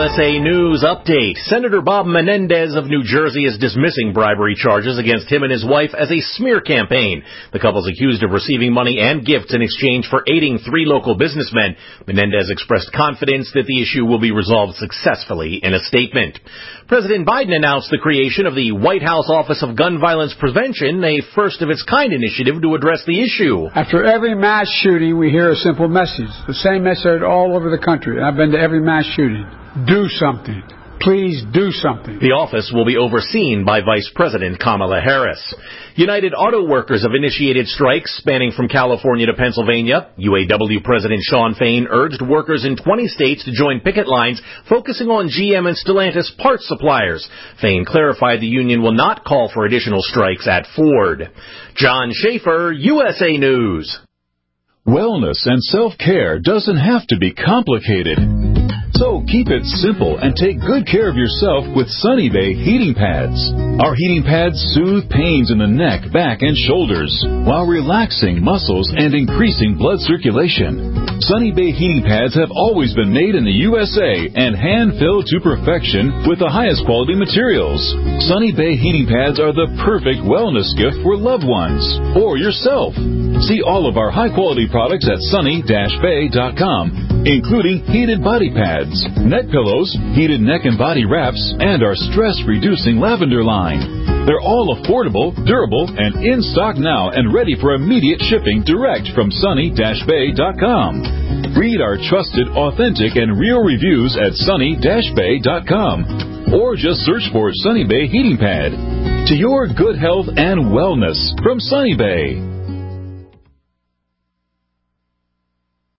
USA News Update. Senator Bob Menendez of New Jersey is dismissing bribery charges against him and his wife as a smear campaign. The couple's accused of receiving money and gifts in exchange for aiding 3 local businessmen. Menendez expressed confidence that the issue will be resolved successfully in a statement. President Biden announced the creation of the White House Office of Gun Violence Prevention, a first-of-its-kind initiative to address the issue. After every mass shooting, we hear a simple message. The same message all over the country. I've been to every mass shooting. Do something. Please do something. The office will be overseen by Vice President Kamala Harris. United Auto Workers have initiated strikes spanning from California to Pennsylvania. UAW President Shawn Fain urged workers in 20 states to join picket lines focusing on GM and Stellantis parts suppliers. Fain clarified the union will not call for additional strikes at Ford. John Schaefer, USA News. Wellness and self-care doesn't have to be complicated. So keep it simple and take good care of yourself with Sunny Bay heating pads. Our heating pads soothe pains in the neck, back, and shoulders while relaxing muscles and increasing blood circulation. Sunny Bay heating pads have always been made in the USA and hand-filled to perfection with the highest quality materials. Sunny Bay heating pads are the perfect wellness gift for loved ones or yourself. See all of our high-quality products at sunny-bay.com, including heated body pads, neck pillows, heated neck and body wraps, and our stress-reducing lavender line. They're all affordable, durable, and in stock now and ready for immediate shipping direct from sunny-bay.com. Read our trusted, authentic, and real reviews at sunny-bay.com or just search for Sunny Bay Heating Pad. To your good health and wellness from Sunny Bay.